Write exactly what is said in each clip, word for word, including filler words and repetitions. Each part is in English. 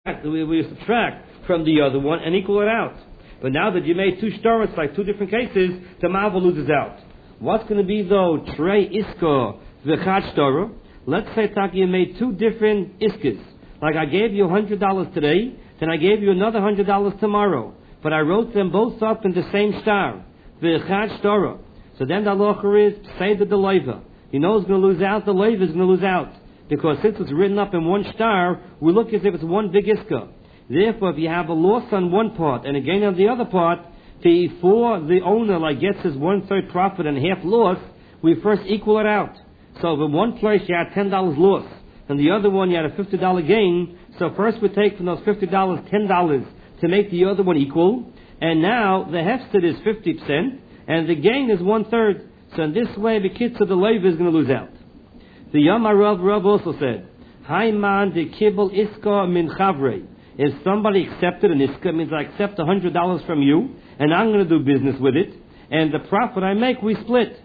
we, we subtract from the other one and equal it out. But now that you made two shtaros, like two different cases, the Mava loses out. What's going to be though Trey Iska v'chad shtara? Let's say Taki, you made two different iskas. Like I gave you one hundred dollars today, then I gave you another one hundred dollars tomorrow. But I wrote them both up in the same star. V'chad shtara. So then the halacha is, say the leiva. You know who's going to lose out? The leiva is going to lose out. Because since it's written up in one star, we look as if it's one big iska. Therefore, if you have a loss on one part and a gain on the other part, before the owner like gets his one-third profit and half loss, we first equal it out. So if in one place you had ten dollars loss, and the other one you had a fifty dollars gain, so first we take from those fifty dollars ten dollars to make the other one equal, and now the hefsted is fifty percent, and the gain is one-third. So in this way, the kids of the leiva is going to lose out. The Yom Rav Rav also said, Hayman de Kibbel Iska min Chavrei. If somebody accepted an Iska, it means I accept one hundred dollars from you, and I'm going to do business with it, and the profit I make, we split.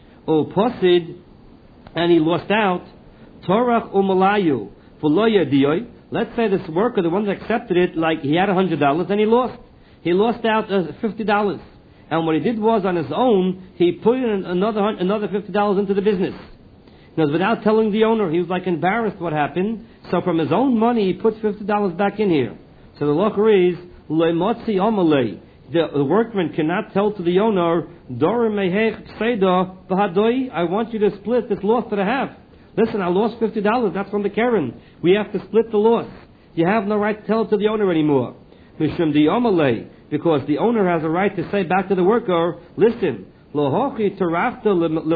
O Posid, and he lost out, Torach Umalayu, Fuloya Diyoi. Let's say this worker, the one that accepted it, like he had one hundred dollars, and he lost. He lost out uh, fifty dollars. And what he did was, on his own, he put in another, another fifty dollars into the business. Because without telling the owner, he was like embarrassed what happened. So from his own money, he puts fifty dollars back in here. So the locher is, Le'motzi omalei. The workman cannot tell to the owner, Dor mehech pseida v'hadoi, I want you to split this loss that I have. Listen, I lost fifty dollars, that's from the Karen. We have to split the loss. You have no right to tell it to the owner anymore. Mishum di omalei, because the owner has a right to say back to the worker, listen, Lohochi tarafta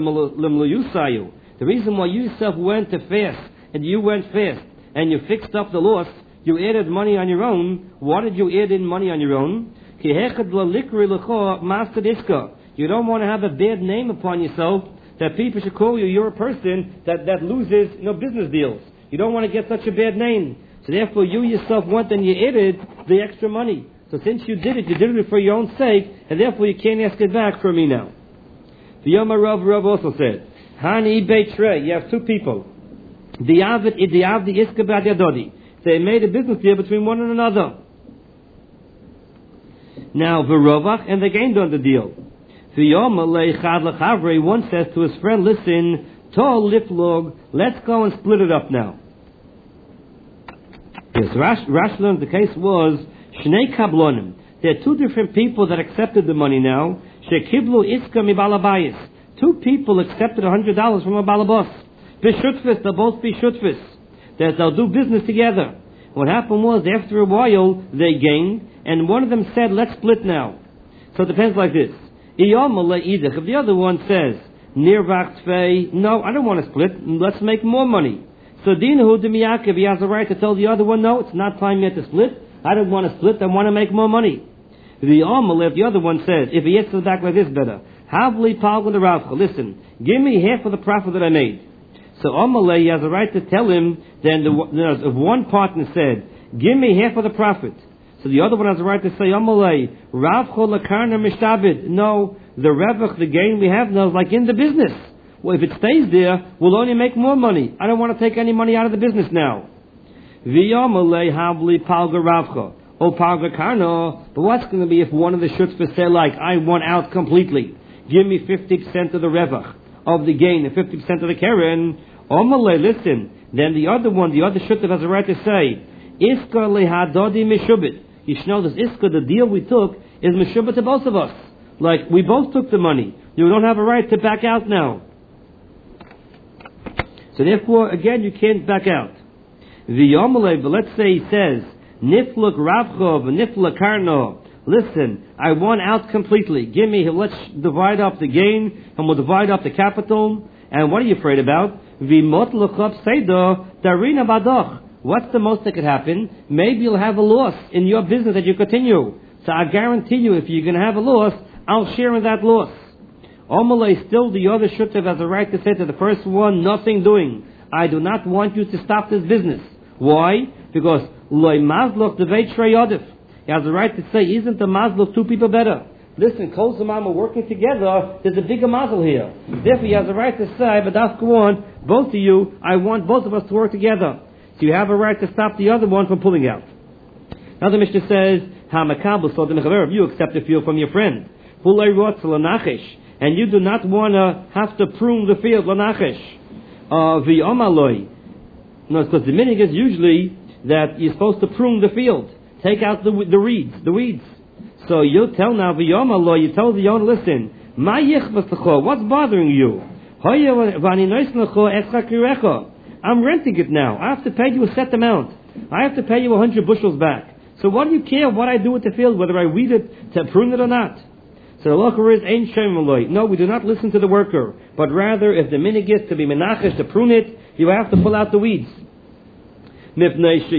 limluyusayu. The reason why you yourself went to fast, and you went fast, and you fixed up the loss, you added money on your own. Why did you add in money on your own? You don't want to have a bad name upon yourself, that people should call you, you're a person that, that loses, you know, business deals. You don't want to get such a bad name. So therefore you yourself went and you added the extra money. So since you did it, you did it for your own sake, and therefore you can't ask it back from me now. The Yom Rav Rav also said, Hani Beitrei, you have two people. The Avid the Avdi Iska Bad Yadodi. They made a business deal between one and another. Now V'rovach, and they gained on the deal. V'yom Chad L'Chavre, one says to his friend, listen, Tol Liflog, let's go and split it up now. Yes, Rash, Rash learned the case was Shnei Kablonim. There are two different people that accepted the money now. Shekiblu Iska Mi Balabayis. Two people accepted one hundred dollars from a balabos. B'shutfis, they'll both be shutfis. That they'll do business together. What happened was, after a while, they gained, and one of them said, let's split now. So it depends like this. If the other one says, Nirvach Tvei, no, I don't want to split, let's make more money. So Dinahu Demiyakiv, he has a right to tell the other one, no, it's not time yet to split. I don't want to split, I want to make more money. The Amal, if the other one says, if he answers back like this better, Havli Pal the Ravcha, listen, give me half of the profit that I made. So Amalei has a right to tell him, then the, you know, if one partner said, give me half of the profit. So the other one has a right to say, Amalei, Ravcha Lakarna Mishtabid. No, the Revach, the gain we have now is like in the business. Well, if it stays there, we'll only make more money. I don't want to take any money out of the business now. V'yamalei Havli Pal Ravcha. Oh, Pal Karno. But what's going to be if one of the shutzvahs say, like, I want out completely? Give me fifty percent of the revach, of the gain, and fifty percent of the keren. Omalei, listen. Then the other one, the other shuttev has a right to say, Iska lehadodi mishubit. You should know this Iska, the deal we took, is mishubit to both of us. Like, we both took the money. You don't have a right to back out now. So therefore, again, you can't back out. The Omalei, but let's say he says, Nifluk ravchov, nifluk karno. Listen, I want out completely. Give me, let's divide up the gain, and we'll divide up the capital. And what are you afraid about? V'mot l'chop seido darina badoch. What's the most that could happen? Maybe you'll have a loss in your business that you continue. So I guarantee you, if you're going to have a loss, I'll share in that loss. Omalei, still the other shuttev has a right to say to the first one, nothing doing. I do not want you to stop this business. Why? Because loy mazloch devei trei yodif. He has a right to say, isn't the mazel of two people better? Listen, Kol Zamam are working together, there's a bigger mazel here. Therefore, he has a right to say, but that's go on, both of you, I want both of us to work together. So you have a right to stop the other one from pulling out. Now the Mishnah says, "Hamakabel so the mechaver, you accept the field from your friend. Fulay rotz lanachish, and you do not want to have to prune the field lanachish. V'yomaloi, no, because the minig is usually that you're supposed to prune the field, take out the the reeds, the weeds. So you tell now v'yomaloi, you tell the owner, listen, ma yichvas, what's bothering you? I'm renting it now. I have to pay you a set amount. I have to pay you a hundred bushels back. So what do you care what I do with the field, whether I weed it to prune it or not? So the locher is ein shem aloi. No, we do not listen to the worker, but rather, if the minig is to be menachesh to prune it, you have to pull out the weeds. The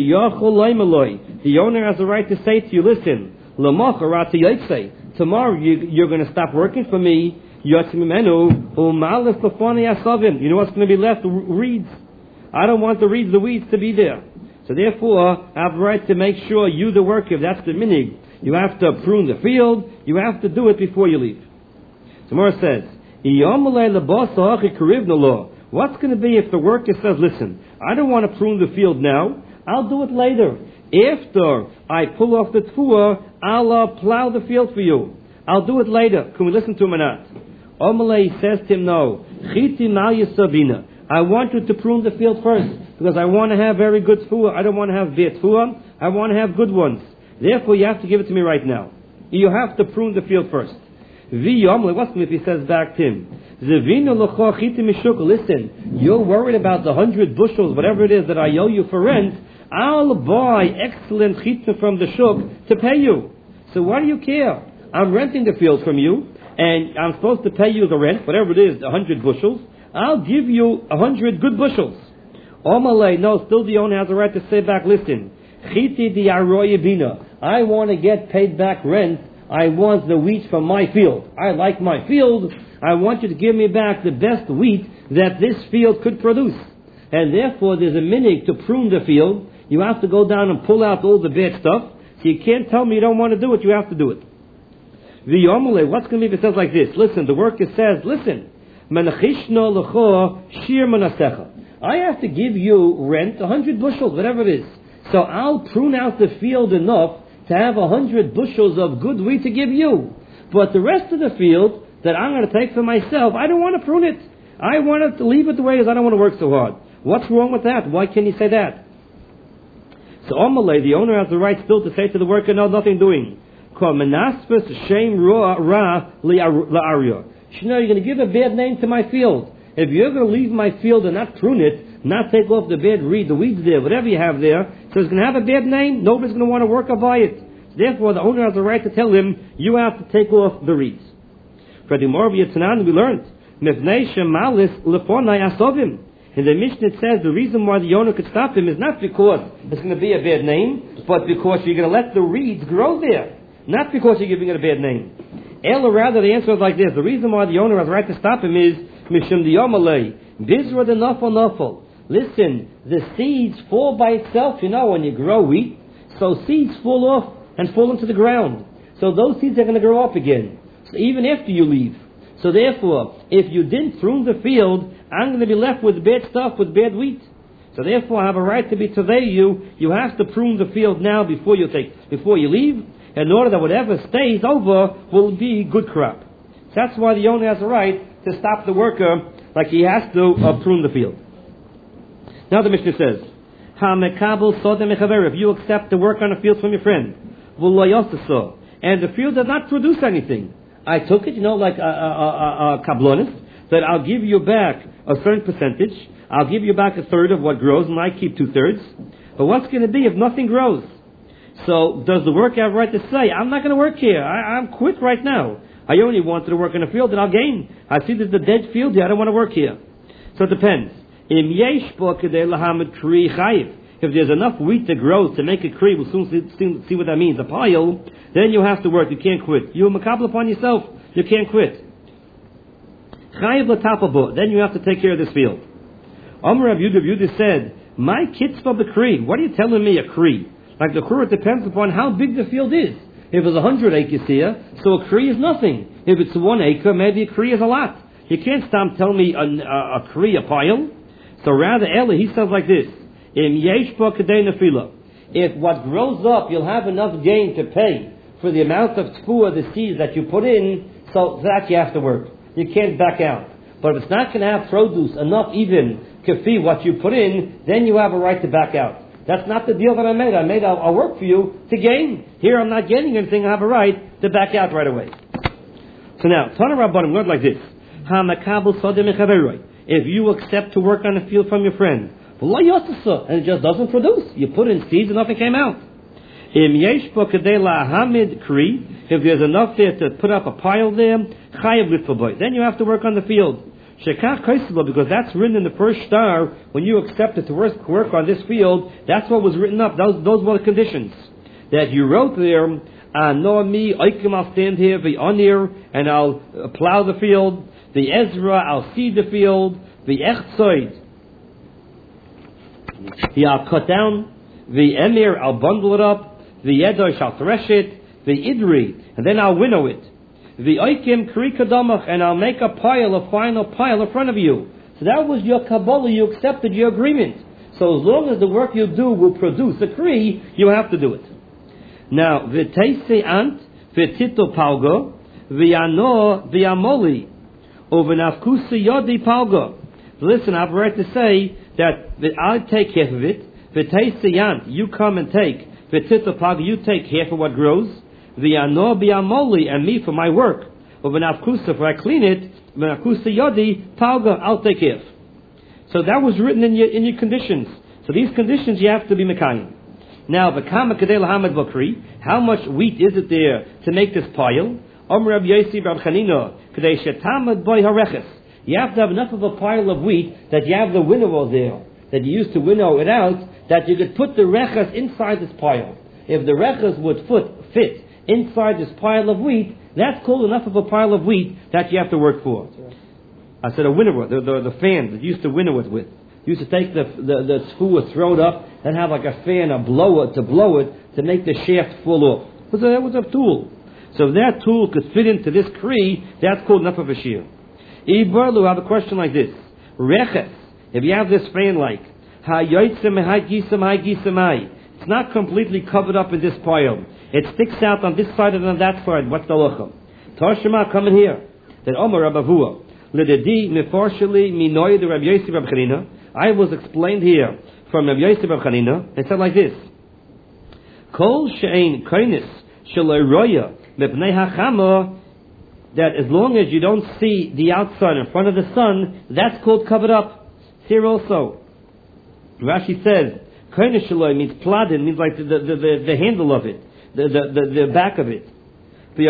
owner has the right to say to you, listen, tomorrow you, you're going to stop working for me. You know what's going to be left? The reeds. I don't want the reeds, the weeds to be there. So therefore, I have the right to make sure you, the worker, if that's the minig, you have to prune the field, you have to do it before you leave. So Mora says, what's going to be if the worker says, listen, I don't want to prune the field now, I'll do it later. After I pull off the tfuah, I'll uh, plow the field for you. I'll do it later. Can we listen to him or not? Omalei says to him, no. I want you to prune the field first, because I want to have very good tfuah. I don't want to have bad tfuah. I want to have good ones. Therefore, you have to give it to me right now. You have to prune the field first. What's if he says back to him? Listen, you're worried about the hundred bushels, whatever it is that I owe you for rent. I'll buy excellent chitza from the shuk to pay you. So why do you care? I'm renting the field from you, and I'm supposed to pay you the rent, whatever it is, a hundred bushels. I'll give you a hundred good bushels. Omalei, no, still the owner has the right to say back, listen, chiti di aroye bina. I want to get paid back rent. I want the wheat from my field. I like my field. I want you to give me back the best wheat that this field could produce. And therefore, there's a minig to prune the field. You have to go down and pull out all the bad stuff. So you can't tell me you don't want to do it. You have to do it. V'yomule, what's going to be if it says like this? Listen, the worker says, listen, menachishno l'cho shir manasecha. I have to give you rent, a hundred bushels, whatever it is. So I'll prune out the field enough to have a hundred bushels of good wheat to give you. But the rest of the field that I'm going to take for myself, I don't want to prune it. I want to leave it the way it is. I don't want to work so hard. What's wrong with that? Why can't he say that? So Amalei, the owner has the right still to say to the worker, no, nothing doing. You know, you're going to give a bad name to my field. If you're going to leave my field and not prune it, not take off the bad reed, the weeds there, whatever you have there, so it's going to have a bad name, nobody's going to want to work or buy it. Therefore, the owner has the right to tell him, you have to take off the reeds. For the more we learned, in the Mishnah it says the reason why the owner could stop him is not because it's going to be a bad name, but because you're going to let the reeds grow there. Not because you're giving it a bad name. Ella, rather, the answer is like this. The reason why the owner has the right to stop him is Mishum Diyomalei. Bizra the Nafal Nafal. Listen, the seeds fall by itself, you know, when you grow wheat. So seeds fall off and fall into the ground. So those seeds are going to grow up again. So even after you leave. So therefore, if you didn't prune the field, I'm going to be left with bad stuff, with bad wheat. So therefore, I have a right to be tovei you. You have to prune the field now before you take, before you leave, in order that whatever stays over will be good crop. So that's why the owner has a right to stop the worker like he has to uh, prune the field. Now the Mishnah says, "Hamekabel soda mechaver." If you accept the work on the field from your friend, v'lo and the field does not produce anything. I took it, you know, like a, a, a, a kablonis, that I'll give you back a certain percentage. I'll give you back a third of what grows, and I keep two thirds. But what's going to be if nothing grows? So does the worker have a right to say, I'm not going to work here. I, I'm quit right now. I only wanted to work in a field that I'll gain. I see there's a dead field here. I don't want to work here. So it depends. If there's enough wheat that grows to make a kri, we'll soon see, see what that means, a pile, then you have to work. You can't quit. You makabel upon yourself. You can't quit. Then you have to take care of this field. Amr Rav Yehuda, Yehuda said, my kitzvah b'kri. What are you telling me a kri? Like the kri, it depends upon how big the field is. If it's a hundred acres here, so a kri is nothing. If it's one acre, maybe a kri is a lot. You can't stop telling me a, a, a kri, a pile. So rather, Ella, he says like this. Im yesh bo kedei nefila. if what grows up, you'll have enough gain to pay for the amount of tfuah, the seeds that you put in, so that you have to work. You can't back out. But if it's not going to have produce enough even kafi what you put in, then you have a right to back out. That's not the deal that I made. I made, I'll, I'll work for you to gain. Here I'm not gaining anything, I have a right to back out right away. So now, Tana Rabbanim learned like this. If you accept to work on the field from your friend, and it just doesn't produce, you put in seeds and nothing came out. If there's enough there to put up a pile there, then you have to work on the field. Because that's written in the first star, when you accepted to work, work on this field, that's what was written up. Those, those were the conditions. That you wrote there, Ano mi, I'll stand here, the Onir, and I'll plow the field. The Ezra, I'll seed the field. The Echzoid, I'll cut down. The Emir, I'll bundle it up. The Yedosh, I'll thresh it. The Idri, and then I'll winnow it. The Oikim Krikadamach, and I'll make a pile, a final pile in front of you. So that was your Kabbalah, you accepted your agreement. So as long as the work you do will produce a Kri, you have to do it. Now, V'teise ant, V'tito palgo, V'yano, V'yamoli, Uvenafkusi yodi palgo. Listen, I've right to say that I'll take half of it. V'teise ant, you come and take. V'tito palgo, you take half of what grows. V'yano b'yamoli, and me for my work. Uvenafkusa, if I clean it, V'nafkusi yodi palgo, I'll take half. So that was written in your, in your conditions. So these conditions you have to be mekayim. Now, v'kama kadei lahamad bakri, how much wheat is it there to make this pile? Omer Rabbi Yossi Bar Chanina, kadei shetamad boy hareches. You have to have enough of a pile of wheat that you have the winnow there, that you used to winnow it out, that you could put the reches inside this pile. If the reches would foot, fit inside this pile of wheat, that's called enough of a pile of wheat that you have to work for. I said a winnower, the, the, the fan that you used to winnow it with. You used to take the the, the spoon, throw it up, and have like a fan, a blower to blow it to make the shaft full off. That was a tool. So if that tool could fit into this kri, that's called enough of a shear. Ibarlu, have a question like this. Reches, if you have this fan like, it's not completely covered up in this pile. It sticks out on this side and on that side. What's the halacha? Tashema, come in here. Then Omer Rabavua. Lededi mefarsheli minoy the Rabbi Yossi Bar Chanina. I was explained here from Rabbi Yossi Bar Chanina. It said like this: Kol she'ein kainis shaloi roya mepnei hachama. That as long as you don't see the outside in front of the sun, that's called covered up. Here also, Rashi says kainis shaloi means pladin, means like the the, the, the handle of it, the the, the, the back of it. The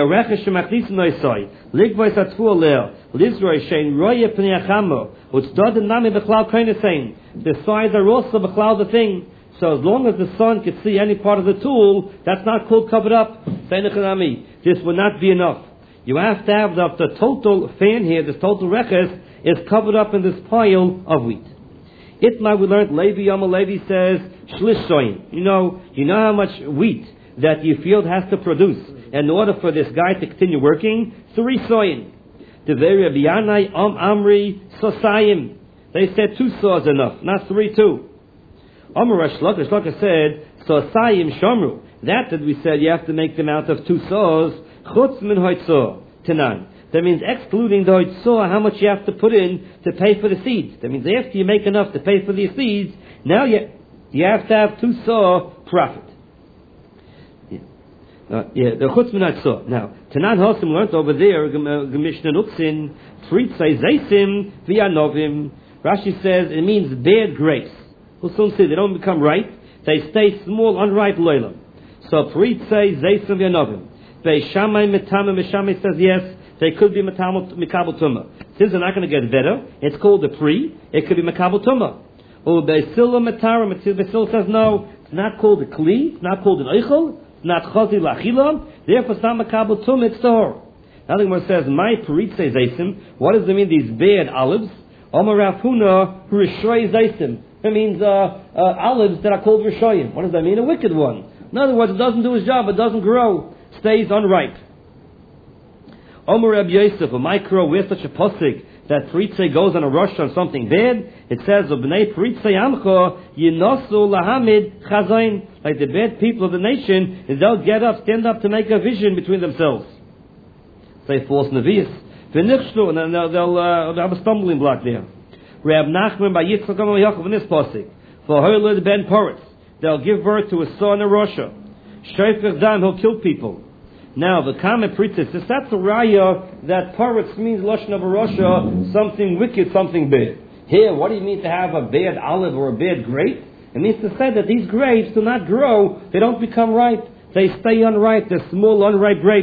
sides are also b'chlal the thing. So as long as the sun can see any part of the tool, that's not called covered up. This will not be enough. You have to have the, the total fan here, this total reches, is covered up in this pile of wheat. Itma, we learned, Levi Yama Levi says, Shlish soin. You know, you know how much wheat that your field has to produce in order for this guy to continue working? Three soin. The very Abiyanai Am Amri Sosayim. They said two saws enough, not three, two. Amar Shlaka, Shlaka said, Sosayim Shomru. That that we said you have to make them out of two saws, Chutz min hoitzor, Tanan. That means excluding the hoitzor, how much you have to put in to pay for the seeds. That means after you make enough to pay for the seeds, now you, you have to have two saw profit. Uh, yeah, the chutz minat so. Now, Tanan Hosim learned over there, Gemishna Nuksin, Fritzai Zaysim, Vianovim. Rashi says it means bad grapes. We'll soon see, they don't become ripe, they stay small, unripe loylam. So, Fritzai Zaysim Vianovim. Beishamai Metamim, Beishamai says yes, they could be Mikabel Tumah. Since they're not going to get better, it's called the pre, it could be Mikabel Tumah. Or Beisila Metarim, Beisila says no, it's not called a Kli, it's not called an Eichel, not chazi lachilam, therefore some makabel tum it's tahor. Now the Gemara says, my peritze zaysim, what does it mean, these bad olives? Omer Rav Huna, rishoy zaysim. That means uh, uh, olives that are called rishoyim. What does that mean? A wicked one. In other words, it doesn't do its job, it doesn't grow, stays unripe. Omer Rab Yosef, a micro, where's such a posik? that Pritze goes on a rush on something bad, it says, B'nei Pritze Amcho Yinosu Lahamid Chazain. Like the bad people of the nation, is they'll get up, stand up to make a vision between themselves. Say false Nevi'is. V'nichshlu, and then they'll, they'll, uh, they'll have a stumbling block there. Reb Nachman by Yitzchak Yaakov in this pasuk. For Hoyled ben Poretz, they'll give birth to a son in Russia. Shofech Dam, he'll kill people. Now, the comment preaches, if that's a raya that Poretz means Lashon of a Russia, something wicked, something bad. Here, what do you mean to have a bad olive or a bad grape? It means to say that these grapes do not grow, they don't become ripe. They stay unripe, they're small, unripe grapes.